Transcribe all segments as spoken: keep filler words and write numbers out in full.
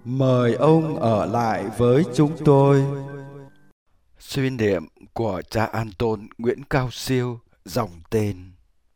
Mời ông ở lại với chúng tôi. Suy niệm của cha Anton Nguyễn Cao Siêu, dòng tên.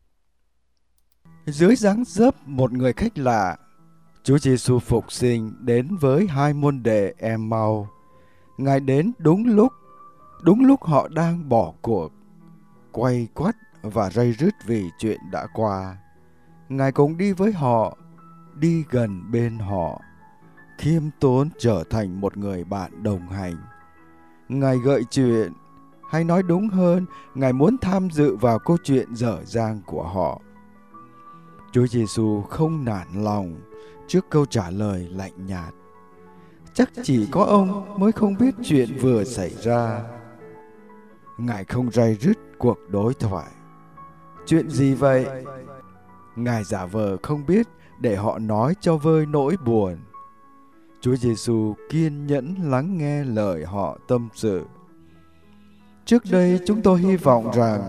Dưới dáng dấp một người khách lạ, Chúa Giêsu phục sinh đến với hai môn đệ Em-mau. Ngài đến đúng lúc, đúng lúc họ đang bỏ cuộc, quay quắt và ray rứt vì chuyện đã qua. Ngài cũng đi với họ, đi gần bên họ, khiêm tốn trở thành một người bạn đồng hành. Ngài gợi chuyện, hay nói đúng hơn, Ngài muốn tham dự vào câu chuyện dở dang của họ. Chúa Giêsu không nản lòng trước câu trả lời lạnh nhạt. Chắc chỉ có ông mới không biết chuyện vừa xảy ra. Ngài không ray rứt cuộc đối thoại. Chuyện gì vậy? Ngài giả vờ không biết để họ nói cho vơi nỗi buồn. Chúa Giêsu kiên nhẫn lắng nghe lời họ tâm sự. Trước đây chúng tôi hy vọng rằng,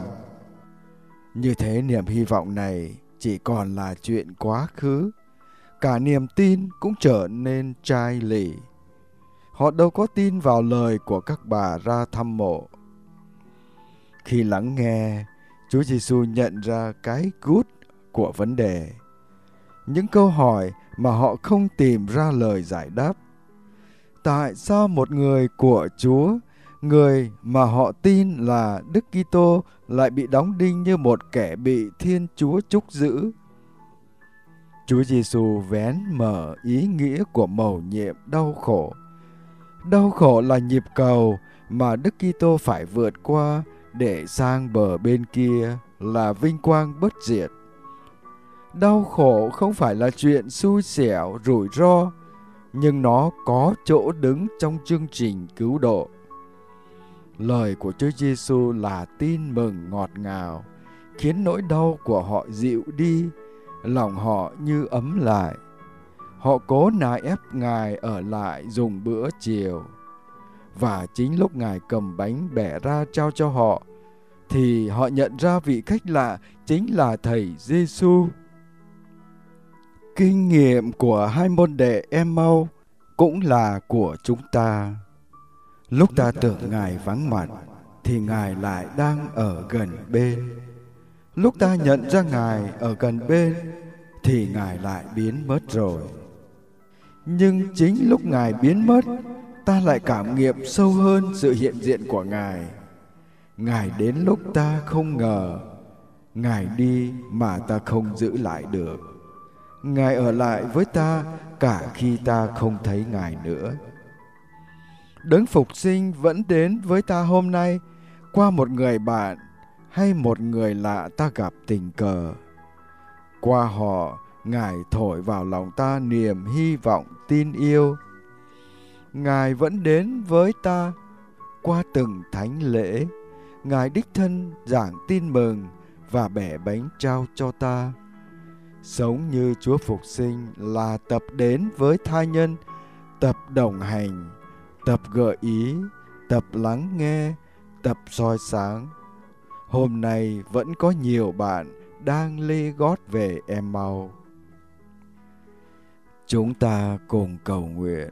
như thế niềm hy vọng này chỉ còn là chuyện quá khứ. Cả niềm tin cũng trở nên chai lì. Họ đâu có tin vào lời của các bà ra thăm mộ. Khi lắng nghe, Chúa Giêsu nhận ra cái gút của vấn đề, những câu hỏi mà họ không tìm ra lời giải đáp. Tại sao một người của Chúa, người mà họ tin là Đức Kitô, lại bị đóng đinh như một kẻ bị Thiên Chúa trúc giữ? Chúa Giêsu vén mở ý nghĩa của mầu nhiệm đau khổ. Đau khổ là nhịp cầu mà Đức Kitô phải vượt qua để sang bờ bên kia là vinh quang bất diệt. Đau khổ không phải là chuyện xui xẻo, rủi ro, nhưng nó có chỗ đứng trong chương trình cứu độ. Lời của Chúa Giêsu là tin mừng ngọt ngào, khiến nỗi đau của họ dịu đi, lòng họ như ấm lại. Họ cố nài ép Ngài ở lại dùng bữa chiều. Và chính lúc Ngài cầm bánh bẻ ra trao cho họ, thì họ nhận ra vị khách lạ chính là Thầy Giêsu. Kinh nghiệm của hai môn đệ Em-mau cũng là của chúng ta. Lúc ta tưởng Ngài vắng mặt, thì Ngài lại đang ở gần bên. Lúc ta nhận ra Ngài ở gần bên, thì Ngài lại biến mất rồi. Nhưng chính lúc Ngài biến mất, ta lại cảm nghiệm sâu hơn sự hiện diện của Ngài. Ngài đến lúc ta không ngờ, Ngài đi mà ta không giữ lại được. Ngài ở lại với ta cả khi ta không thấy Ngài nữa. Đấng phục sinh vẫn đến với ta hôm nay qua một người bạn hay một người lạ ta gặp tình cờ. Qua họ, Ngài thổi vào lòng ta niềm hy vọng tin yêu. Ngài vẫn đến với ta qua từng thánh lễ. Ngài đích thân giảng tin mừng và bẻ bánh trao cho ta. Sống như Chúa phục sinh là tập đến với tha nhân, tập đồng hành, tập gợi ý, tập lắng nghe, tập soi sáng. Hôm nay vẫn có nhiều bạn đang lê gót về Em-mau. Chúng ta cùng cầu nguyện.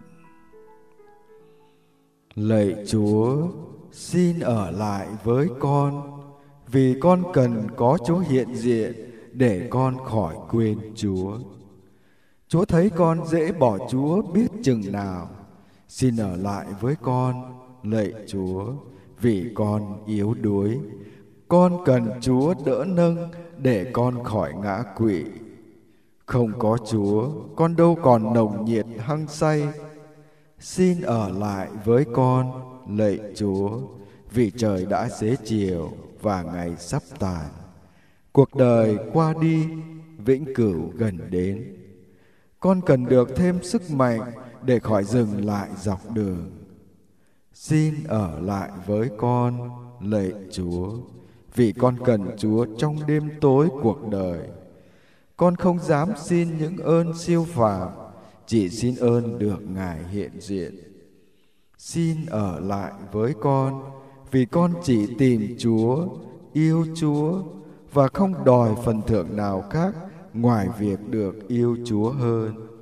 Lạy Chúa, xin ở lại với con, vì con cần có Chúa hiện diện để con khỏi quên Chúa. Chúa thấy con dễ bỏ Chúa biết chừng nào. Xin ở lại với con, lạy Chúa, vì con yếu đuối. Con cần Chúa đỡ nâng để con khỏi ngã quỵ. Không có Chúa, con đâu còn nồng nhiệt hăng say. Xin ở lại với con, lạy Chúa, vì trời đã xế chiều và ngày sắp tàn. Cuộc đời qua đi, vĩnh cửu gần đến. Con cần được thêm sức mạnh để khỏi dừng lại dọc đường. Xin ở lại với con, lạy Chúa, vì con cần Chúa trong đêm tối cuộc đời. Con không dám xin những ơn siêu phàm, chỉ xin ơn được Ngài hiện diện. Xin ở lại với con, vì con chỉ tìm Chúa, yêu Chúa và không đòi phần thưởng nào khác ngoài việc được yêu Chúa hơn.